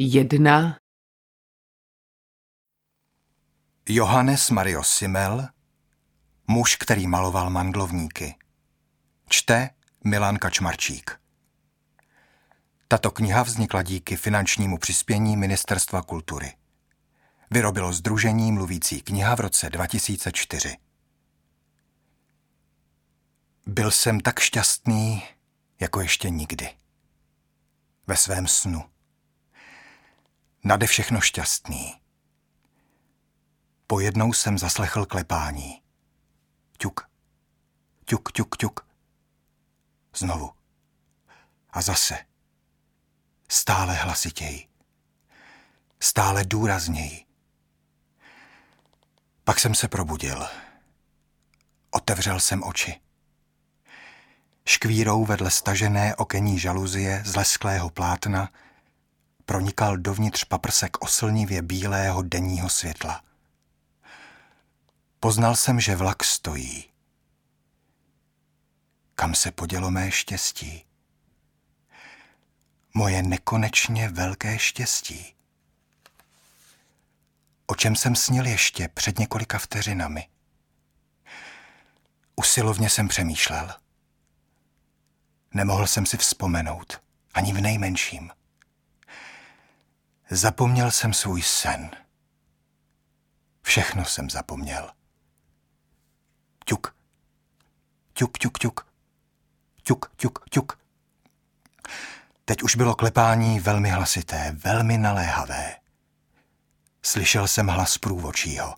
1. Johannes Marius Simmel, muž, který maloval mandlovníky. Čte Milan Kačmarčík. Tato kniha vznikla díky finančnímu přispění Ministerstva kultury. Vyrobilo sdružení Mluvící kniha v roce 2004. Byl jsem tak šťastný, jako ještě nikdy. Ve svém snu. Nade všechno šťastný. Pojednou jsem zaslechl klepání. Ťuk, ťuk, ťuk, ťuk. Znovu. A zase. Stále hlasitěji. Stále důrazněji. Pak jsem se probudil. Otevřel jsem oči. Škvírou vedle stažené okenní žaluzie z lesklého plátna pronikal dovnitř paprsek oslnivě bílého denního světla. Poznal jsem, že vlak stojí. Kam se podělo mé štěstí? Moje nekonečně velké štěstí. O čem jsem snil ještě před několika vteřinami? Usilovně jsem přemýšlel. Nemohl jsem si vzpomenout, ani v nejmenším. Zapomněl jsem svůj sen. Všechno jsem zapomněl. Ťuk. Ťuk, ťuk, ťuk. Ťuk, ťuk, ťuk. Teď už bylo klepání velmi hlasité, velmi naléhavé. Slyšel jsem hlas průvodčího.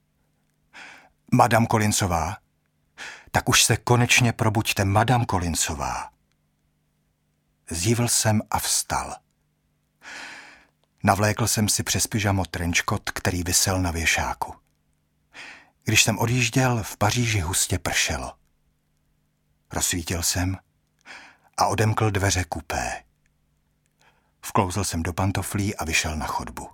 Madam Collinsová? Tak už se konečně probuďte, Madam Collinsová. Zjivl jsem a vstal. Navlékl jsem si přes pyžamo trenčkot, který visel na věšáku. Když jsem odjížděl, v Paříži hustě pršelo. Rozsvítil jsem a odemkl dveře kupé. Vklouzl jsem do pantoflí a vyšel na chodbu.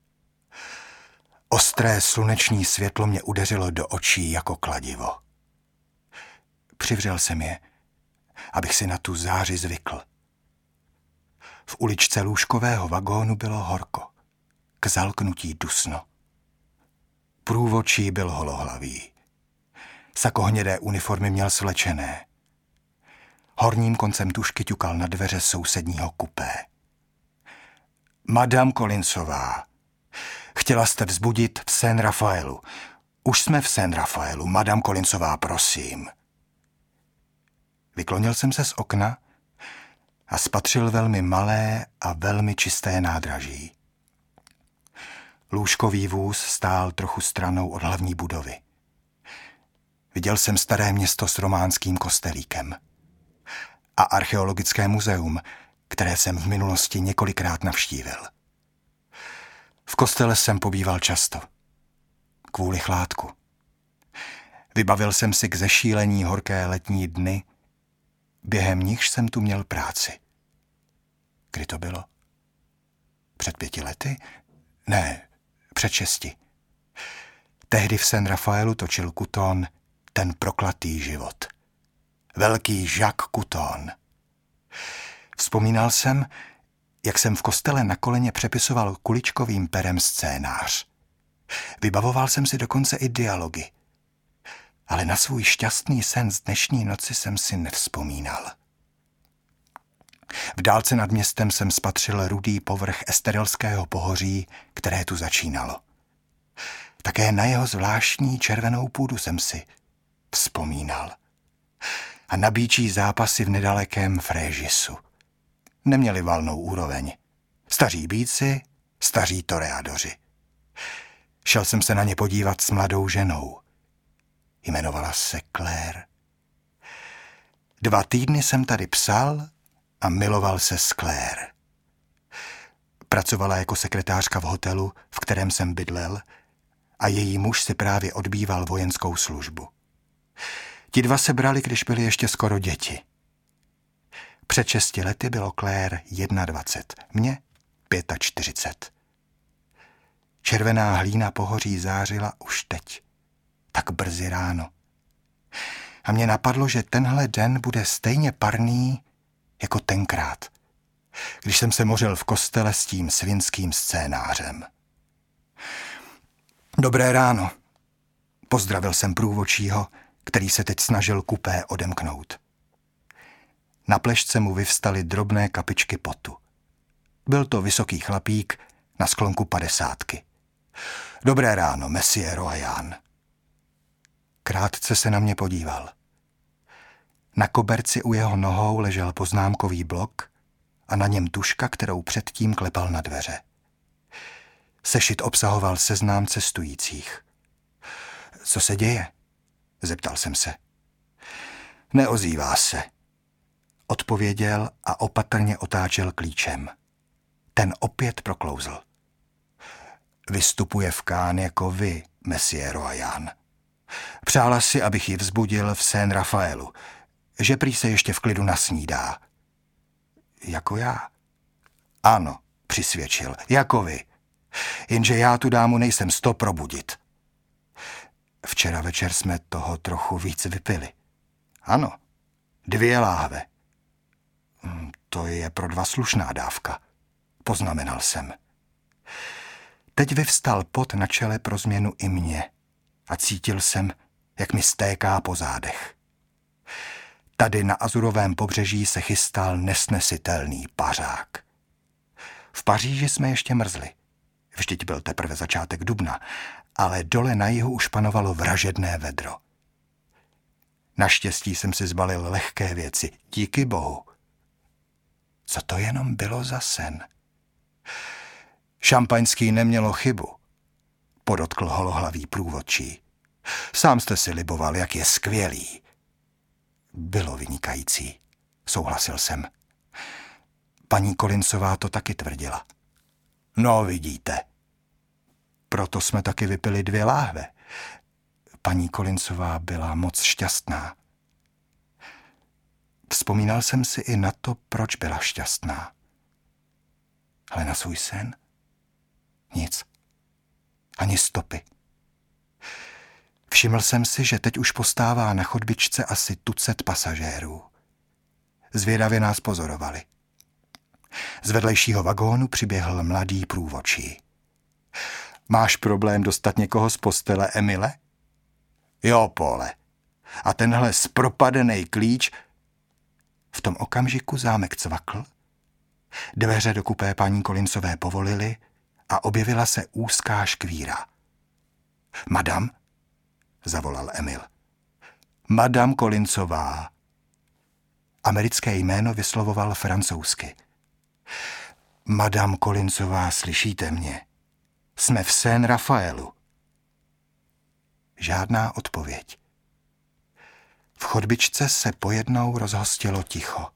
Ostré sluneční světlo mě udeřilo do očí jako kladivo. Přivřel jsem je, abych si na tu záři zvykl. V uličce lůžkového vagónu bylo horko, k zalknutí dusno. Průvodčí byl holohlavý. Sako hnědé uniformy měl svlečené. Horním koncem tužky ťukal na dveře sousedního kupé. Madam Collinsová, chtěla jste vzbudit v Saint Raphaelu. Už jsme v Saint Raphaelu, Madam Collinsová, prosím. Vyklonil jsem se z okna a spatřil velmi malé a velmi čisté nádraží. Lůžkový vůz stál trochu stranou od hlavní budovy. Viděl jsem staré město s románským kostelíkem a archeologické muzeum, které jsem v minulosti několikrát navštívil. V kostele jsem pobýval často. Kvůli chládku. Vybavil jsem si k zešílení horké letní dny, během nichž jsem tu měl práci. Kdy to bylo? Před 5 lety? Ne, před 6. Tehdy v Saint Raphaelu točil Couthon Ten proklatý život. Velký Jacques Couthon. Vzpomínal jsem, jak jsem v kostele na koleně přepisoval kuličkovým perem scénář. Vybavoval jsem si dokonce i dialogy. Ale na svůj šťastný sen z dnešní noci jsem si nevzpomínal. V dálce nad městem jsem spatřil rudý povrch Esterelského pohoří, které tu začínalo. Také na jeho zvláštní červenou půdu jsem si vzpomínal. A na býčí zápasy v nedalekém Fréžisu. Neměli valnou úroveň. Staří býci, staří toreadoři. Šel jsem se na ně podívat s mladou ženou. Jmenovala se Claire. 2 týdny jsem tady psal a miloval se s Claire. Pracovala jako sekretářka v hotelu, v kterém jsem bydlel, a její muž si právě odbýval vojenskou službu. Ti 2 se brali, když byli ještě skoro děti. Před 6 lety bylo Claire 21, mně 45. Červená hlína pohoří zářila už teď, tak brzy ráno. A mně napadlo, že tenhle den bude stejně parný jako tenkrát. když jsem se mořil v kostele s tím svinským scénářem. Dobré ráno. Pozdravil jsem průvodčího, který se teď snažil kupé odemknout. Na plešce mu vyvstaly drobné kapičky potu. Byl to vysoký chlapík na sklonku 50. Dobré ráno, Monsieur Royan. Krátce se na mě podíval. Na koberci u jeho nohou ležel poznámkový blok a na něm tužka, kterou předtím klepal na dveře. Sešit obsahoval seznam cestujících. Co se děje? Zeptal jsem se. Neozývá se. Odpověděl a opatrně otáčel klíčem. Ten opět proklouzl. Vystupuje v Cannes jako vy, Monsieur Royan. Přála si, abych ji vzbudil v Saint Raphaelu, že prý se ještě v klidu nasnídá. Jako já? Ano, přisvědčil, jako vy. Jenže já tu dámu nejsem 100 probudit. Včera večer jsme toho trochu víc vypili. Ano, 2 láhve. To je pro 2 slušná dávka, poznamenal jsem. Teď vyvstal pot na čele pro změnu i mě a cítil jsem, jak mi stéká po zádech. Tady na Azurovém pobřeží se chystal nesnesitelný pařák. V Paříži jsme ještě mrzli. Vždyť byl teprve začátek dubna, ale dole na jihu už panovalo vražedné vedro. Naštěstí jsem si zbalil lehké věci, díky bohu. Co to jenom bylo za sen? Šampaňský nemělo chybu, podotkl holohlavý průvodčí. Sám jste si liboval, jak je skvělý. Bylo vynikající, souhlasil jsem. Paní Collinsová to taky tvrdila. No, vidíte. Proto jsme taky vypili 2 láhve. Paní Collinsová byla moc šťastná. Vzpomínal jsem si i na to, proč byla šťastná. Ale na svůj sen? Nic. Ani stopy. Všiml jsem si, že teď už postává na chodbičce asi tucet pasažérů. Zvědavě nás pozorovali. Z vedlejšího vagónu přiběhl mladý průvodčí. Máš problém dostat někoho z postele, Emile? Jo, Pole. A tenhle zpropadený klíč... V tom okamžiku zámek cvakl, dveře do kupé paní Collinsové povolily a objevila se úzká škvíra. Madam, zavolal Emil. Madam Collinsová. Americké jméno vyslovoval francouzsky. Madam Collinsová, slyšíte mě? Jsme v Saint Raphaelu. Žádná odpověď. V chodbičce se pojednou rozhostilo ticho.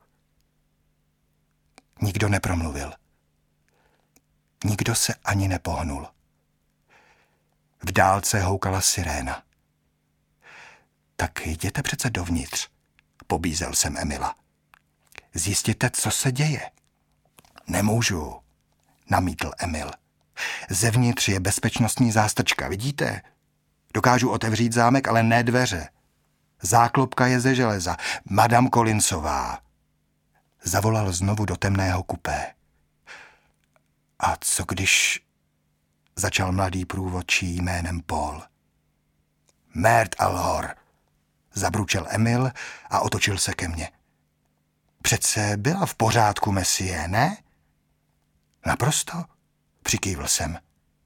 Nikdo nepromluvil. Nikdo se ani nepohnul. V dálce houkala siréna. Tak jděte přece dovnitř, pobízel jsem Emila. Zjistěte, co se děje. Nemůžu, namítl Emil. Zevnitř je bezpečnostní zástrčka, vidíte? Dokážu otevřít zámek, ale ne dveře. Záklopka je ze železa. Madam Collinsová. Zavolal znovu do temného kupé. A co když... Začal mladý průvodčí jménem Paul. Merd alors, zabručel Emil a otočil se ke mně. Přece byla v pořádku, Messie, ne? Naprosto, přikývl jsem.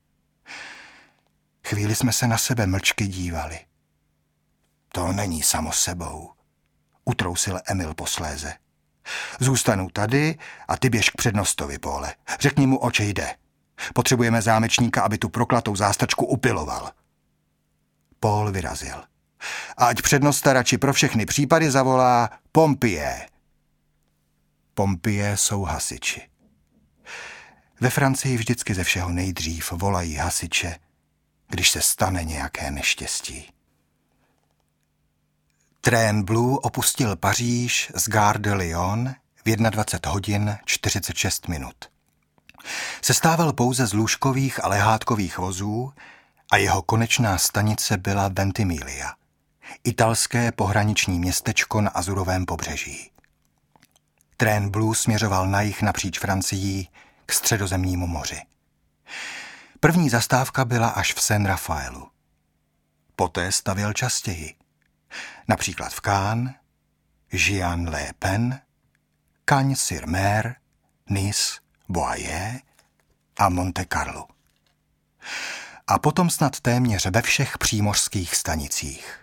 Chvíli jsme se na sebe mlčky dívali. To není samo sebou, utrousil Emil posléze. Zůstanu tady a ty běž k přednostovi, Pole. Řekni mu, oč jde. Potřebujeme zámečníka, aby tu proklatou zástrčku upiloval. Paul vyrazil. Ať přednosta radši pro všechny případy zavolá pompie. Pompie jsou hasiči. Ve Francii vždycky ze všeho nejdřív volají hasiče, když se stane nějaké neštěstí. Train Blue opustil Paříž z Gare de Lyon v 21 hodin 46 minut. Sestával pouze z lůžkových a lehátkových vozů a jeho konečná stanice byla Ventimiglia, italské pohraniční městečko na Azurovém pobřeží. Train Blue směřoval na jih napříč Francií k Středozemnímu moři. První zastávka byla až v Saint-Raphaelu. Poté stavěl častěji. Například v Cannes, Gian-les-Pins, Cagnes-sur-Mer, Nice, Boyer a Monte Carlo. A potom snad téměř ve všech přímořských stanicích.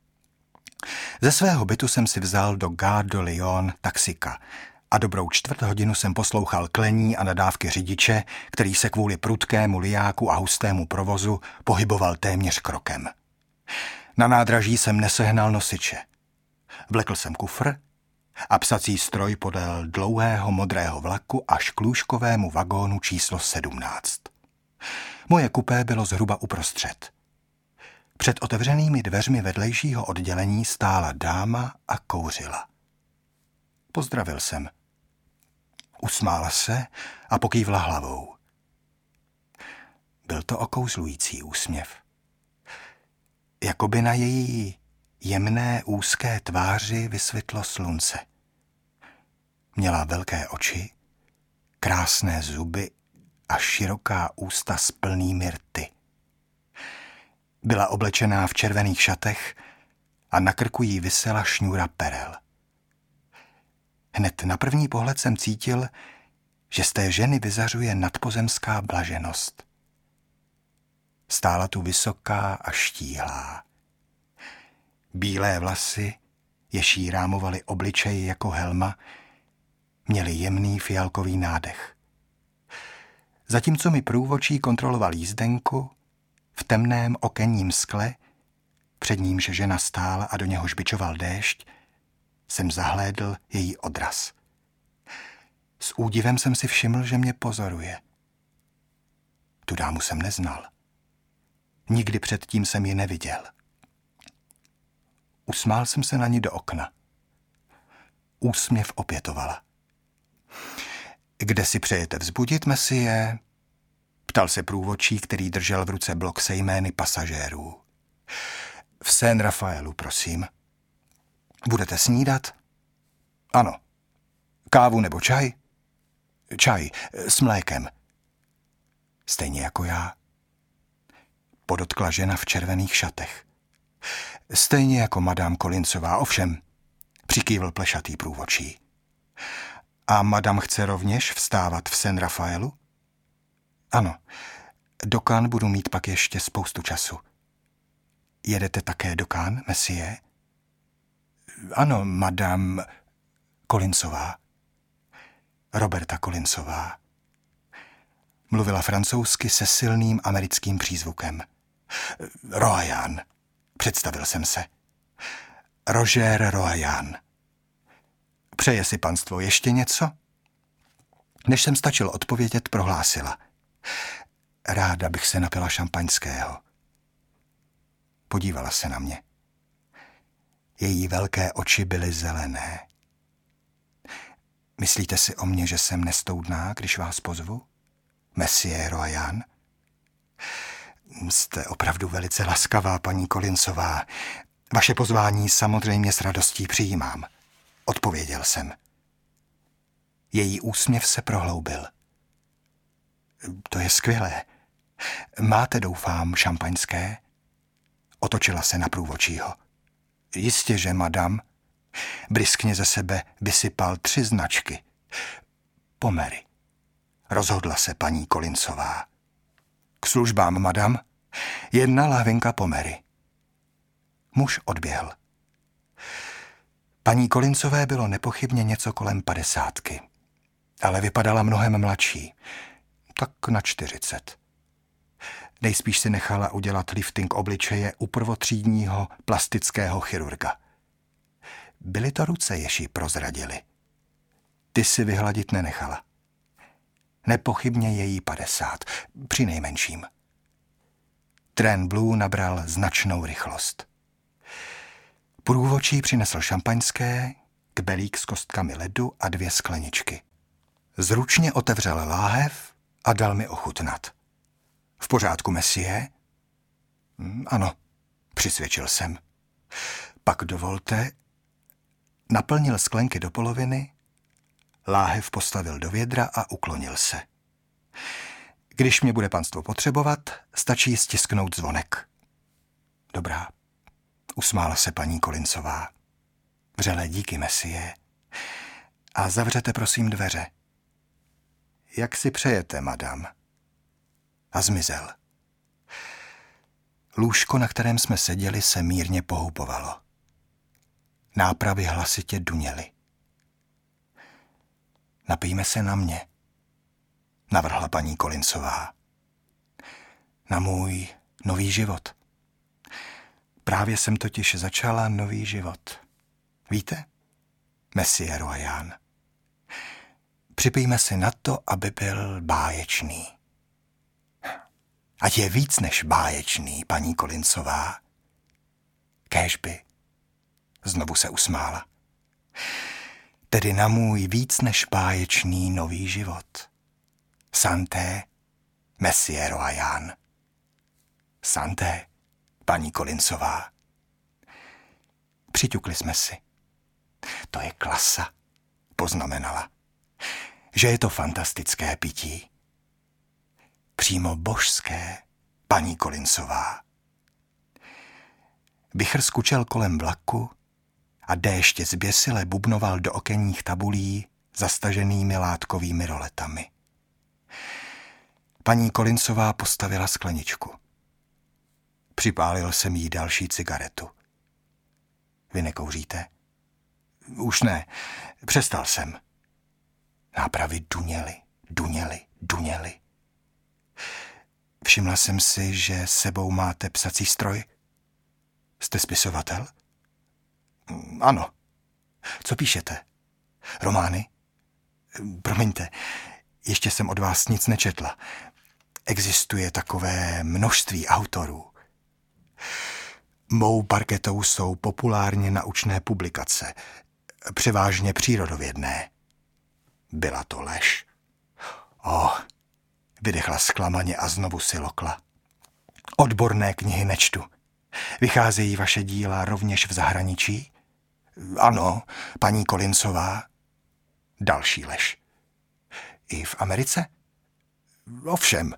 Ze svého bytu jsem si vzal do Gare de Lyon taxika a dobrou 1/4 hodinu jsem poslouchal klení a nadávky řidiče, který se kvůli prudkému lijáku a hustému provozu pohyboval téměř krokem. Na nádraží jsem nesehnal nosiče. Vlekl jsem kufr a psací stroj podél dlouhého modrého vlaku až k lůžkovému vagónu číslo 17. Moje kupé bylo zhruba uprostřed. Před otevřenými dveřmi vedlejšího oddělení stála dáma a kouřila. Pozdravil jsem. Usmála se a pokývla hlavou. Byl to okouzlující úsměv. Jakoby na její jemné úzké tváři vysvětlo slunce. Měla velké oči, krásné zuby a široká ústa s plnými rty. Byla oblečená v červených šatech a na krku jí visela šňůra perel. Hned na první pohled jsem cítil, že z té ženy vyzařuje nadpozemská blaženost. Stála tu vysoká a štíhlá. Bílé vlasy, jež jí rámovaly obličej jako helma, měly jemný fialkový nádech. Zatímco mi průvodčí kontroloval jízdenku, v temném okenním skle, před nímž žena stála a do něhož bičoval déšť, jsem zahlédl její odraz. S údivem jsem si všiml, že mě pozoruje. Tu dámu jsem neznal. Nikdy předtím jsem ji neviděl. Usmál jsem se na ní do okna. Úsměv opětovala. Kde si přejete vzbudit, Messie? Ptal se průvodčí, který držel v ruce blok se jmény pasažérů. V Saint-Raphaelu, prosím. Budete snídat? Ano. Kávu nebo čaj? Čaj s mlékem. Stejně jako já. Podotkla žena v červených šatech. Stejně jako madame Collinsová, ovšem, přikývl plešatý průvodčí. A madame chce rovněž vstávat v Saint-Raphaelu? Ano, do Cannes budu mít pak ještě spoustu času. Jedete také do Cannes, Messie? Ano, madame Collinsová. Roberta Collinsová. Mluvila francouzsky se silným americkým přízvukem. Royan, představil jsem se. Roger Royan. Přeje si panstvo ještě něco? Než jsem stačil odpovědět, prohlásila. Ráda bych se napila šampaňského. Podívala se na mě. Její velké oči byly zelené. Myslíte si o mně, že jsem nestoudná, když vás pozvu? Messie Royan? Jste opravdu velice laskavá, paní Collinsová. Vaše pozvání samozřejmě s radostí přijímám. Odpověděl jsem. Její úsměv se prohloubil. To je skvělé. Máte, doufám, šampaňské? Otočila se na průvodčího. Jistě, že madam. Briskně ze sebe vysypal 3 značky. Pomery. Rozhodla se paní Collinsová. K službám, madam. 1 lahvinka pomery. Muž odběhl. Paní Collinsové bylo nepochybně něco kolem 50, ale vypadala mnohem mladší, tak na 40. Nejspíš si nechala udělat lifting obličeje u prvotřídního plastického chirurga. Byly to ruce, jež ji prozradily. Ty si vyhladit nenechala. Nepochybně je jí 50, přinejmenším. Train Blue nabral značnou rychlost. Průvodčí přinesl šampaňské, kbelík s kostkami ledu a 2 skleničky. Zručně otevřel láhev a dal mi ochutnat. V pořádku, Messie? Ano, přisvědčil jsem. Pak dovolte, naplnil sklenky do poloviny Láhev postavil do vědra a uklonil se. Když mě bude panstvo potřebovat, stačí stisknout zvonek. Dobrá, usmála se paní Collinsová. Vřelé díky, Messie. A zavřete prosím dveře. Jak si přejete, madam? A zmizel. Lůžko, na kterém jsme seděli, se mírně pohubovalo. Nápravy hlasitě duněly. Napijme se na mě, navrhla paní Collinsová. Na můj nový život. Právě jsem totiž začala nový život. Víte, Messie Royan? Připijme si na to, aby byl báječný. Ať je víc než báječný, paní Collinsová. Kéžby. Znovu se usmála. Tedy na můj víc než báječný nový život. Santé, Messie Royan. Santé, paní Collinsová. Přiťukli jsme si. To je klasa, poznamenala. Že je to fantastické pití. Přímo božské, paní Collinsová. Vichr skučel kolem vlaku a déšť zběsile bubnoval do okenních tabulí zastaženými látkovými roletami. Paní Collinsová postavila skleničku. Připálil jsem jí další cigaretu. Vy nekouříte? Už ne, přestal jsem. Nápravy duněly. Všimla jsem si, že sebou máte psací stroj. Jste spisovatel? Ano. Co píšete? Romány? Promiňte, ještě jsem od vás nic nečetla. Existuje takové množství autorů. Mou parketou jsou populárně naučné publikace, převážně přírodovědné. Byla to lež. Vydechla zklamaně a znovu si lokla. Odborné knihy nečtu. Vycházejí vaše díla rovněž v zahraničí? Ano, paní Collinsová. Další lež. I v Americe? Ovšem.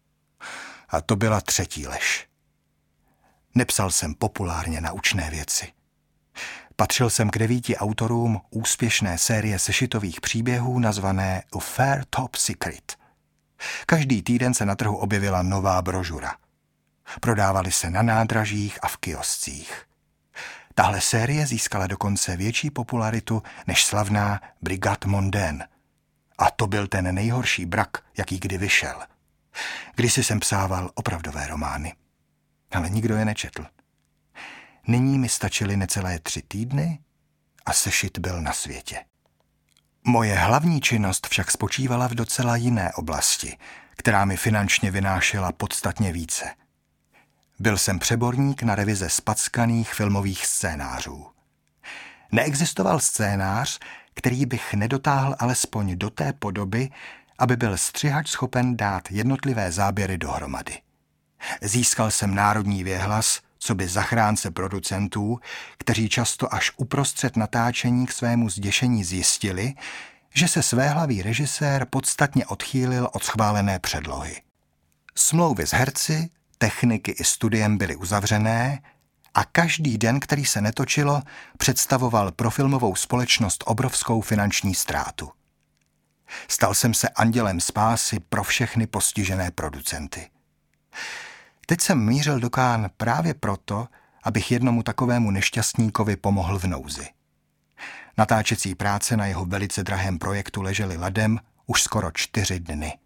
A to byla třetí lež. Nepsal jsem populárně naučné věci. Patřil jsem k 9 autorům úspěšné série sešitových příběhů nazvané A Fair Top Secret. Každý týden se na trhu objevila nová brožura. Prodávaly se na nádražích a v kioscích. Tahle série získala dokonce větší popularitu než slavná Brigade Mondaine. A to byl ten nejhorší brak, jaký kdy vyšel. Kdysi jsem psával opravdové romány. Ale nikdo je nečetl. Nyní mi stačily necelé 3 týdny a sešit byl na světě. Moje hlavní činnost však spočívala v docela jiné oblasti, která mi finančně vynášela podstatně více. Byl jsem přeborník na revize zpackaných filmových scénářů. Neexistoval scénář, který bych nedotáhl alespoň do té podoby, aby byl střihač schopen dát jednotlivé záběry dohromady. Získal jsem národní věhlas coby zachránce producentů, kteří často až uprostřed natáčení k svému zděšení zjistili, že se svéhlavý režisér podstatně odchýlil od schválené předlohy. Smlouvy s herci, techniky i studiem byly uzavřené a každý den, který se netočilo, představoval pro filmovou společnost obrovskou finanční ztrátu. Stal jsem se andělem spásy pro všechny postižené producenty. Teď jsem mířil do Cannes právě proto, abych jednomu takovému nešťastníkovi pomohl v nouzi. Natáčecí práce na jeho velice drahém projektu ležely ladem už skoro 4 dny.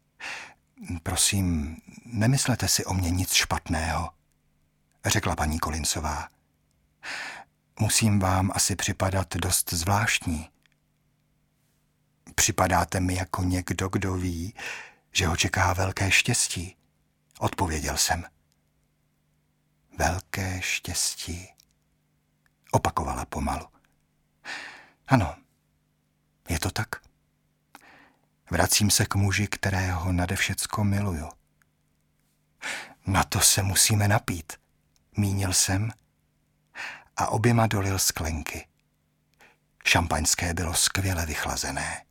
Prosím, nemyslete si o mě nic špatného, řekla paní Collinsová. Musím vám asi připadat dost zvláštní. Připadáte mi jako někdo, kdo ví, že ho čeká velké štěstí, odpověděl jsem. Velké štěstí, opakovala pomalu. Ano, je to tak. Vracím se k muži, kterého nadevšecko miluju. Na to se musíme napít, mínil jsem a oběma dolil sklenky. Šampaňské bylo skvěle vychlazené.